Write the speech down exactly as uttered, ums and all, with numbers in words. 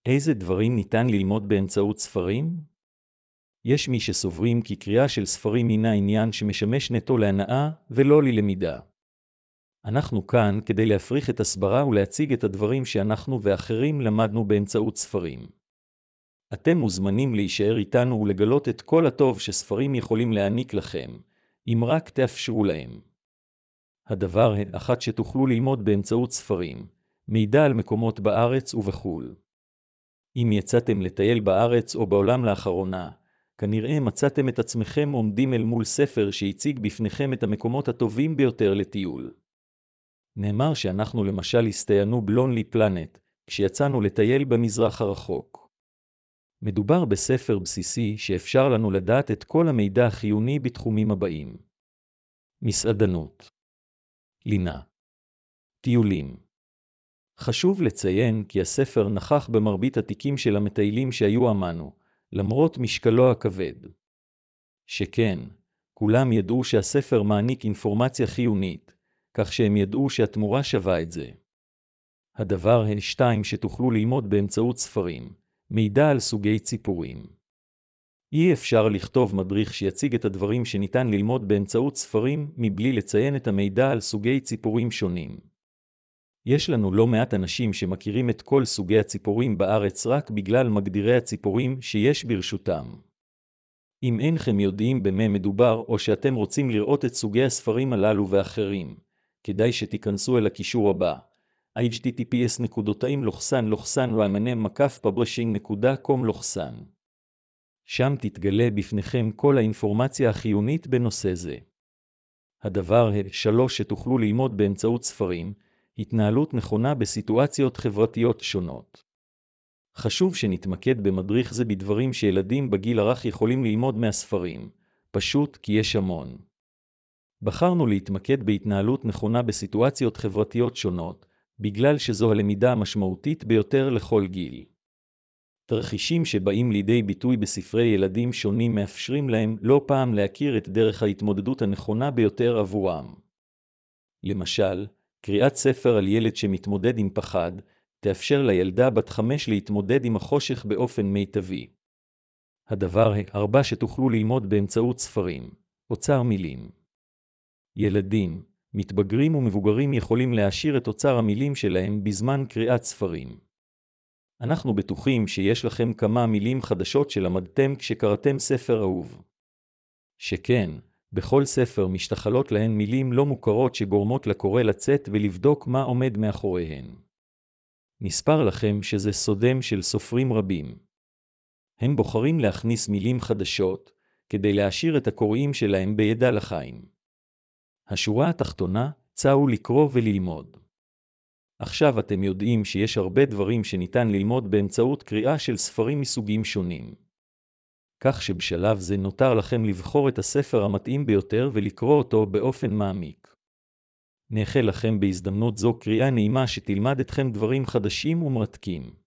איזה דברים ניתן ללמוד באמצעות ספרים? יש מי שסוברים כי קריאה של ספרים הינה עניין שמשמש נטו להנאה ולא ללמידה. אנחנו כאן כדי להפריך את הסברה ולהציג את הדברים שאנחנו ואחרים למדנו באמצעות ספרים. אתם מוזמנים להישאר איתנו ולגלות את כל הטוב שספרים יכולים להעניק לכם, אם רק תאפשרו להם. הדבר האחד שתוכלו ללמוד באמצעות ספרים, מידע על מקומות בארץ ובחול. אם יצאתם לטייל בארץ או בעולם לאחרונה, כנראה מצאתם את עצמכם עומדים אל מול ספר שהציג בפניכם את המקומות הטובים ביותר לטיול. נאמר שאנחנו למשל הסתיינו בלונלי פלנט, כשיצאנו לטייל במזרח הרחוק. מדובר בספר בסיסי שאפשר לנו לדעת את כל המידע החיוני בתחומים הבאים. מסעדנות, לינה, טיולים. חשוב לציין כי הספר נכח במרבית התיקים של המטיילים שהיו עמנו, למרות משקלו הכבד. שכן, כולם ידעו שהספר מעניק אינפורמציה חיונית, כך שהם ידעו שהתמורה שווה את זה. הדבר השתיים שתוכלו ללמוד באמצעות ספרים, מידע על סוגי ציפורים. אי אפשר לכתוב מדריך שיציג את הדברים שניתן ללמוד באמצעות ספרים מבלי לציין את המידע על סוגי ציפורים שונים. יש לנו לא מעט אנשים שמכירים את כל סוגי הציפורים בארץ רק בגלל מגדירי הציפורים שיש ברשותם. אם אינכם יודעים במה מדובר או שאתם רוצים לראות את סוגי הספרים הללו ואחרים, כדאי שתיכנסו אל הקישור הבא, אייץ' טי טי פי אס נקודתיים לוחסן לוחסן רמנם מקף פברשינג נקודה קום לוחסן. שם תתגלה בפניכם כל האינפורמציה החיונית בנושא זה. הדבר השלוש שתוכלו ללמוד באמצעות ספרים, התנהלות נכונה בסיטואציות חברתיות שונות. חשוב שנתמקד במדריך זה בדברים שילדים בגיל הרך יכולים ללמוד מהספרים, פשוט כי יש המון. בחרנו להתמקד בהתנהלות נכונה בסיטואציות חברתיות שונות, בגלל שזו הלמידה המשמעותית ביותר לכל גיל. תרחישים שבאים לידי ביטוי בספרי ילדים שונים מאפשרים להם לא פעם להכיר את דרך ההתמודדות הנכונה ביותר עבורם. למשל, קריאת ספר על ילד שמתמודד עם פחד, תאפשר לילדה בת חמש להתמודד עם החושך באופן מיטבי. הדבר הארבע שתוכלו ללמוד באמצעות ספרים, אוצר מילים. ילדים, מתבגרים ומבוגרים יכולים להעשיר את אוצר המילים שלהם בזמן קריאת ספרים. אנחנו בטוחים שיש לכם כמה מילים חדשות שלמדתם כשקראתם ספר אהוב. שכן, בכל ספר משתחלות להן מילים לא מוכרות שגורמות לקורא לצאת ולבדוק מה עומד מאחוריהן. נספר לכם שזה סודם של סופרים רבים. הם בוחרים להכניס מילים חדשות, כדי להעשיר את הקוראים שלהם בידע לחיים. השורה התחתונה, צאו לקרוא וללמוד. עכשיו אתם יודעים שיש הרבה דברים שניתן ללמוד באמצעות קריאה של ספרים מסוגים שונים. כך שבשלב זה נותר לכם לבחור את הספר המתאים ביותר ולקרוא אותו באופן מעמיק. נאחל לכם בהזדמנות זו קריאה נעימה שתלמד אתכם דברים חדשים ומרתקים.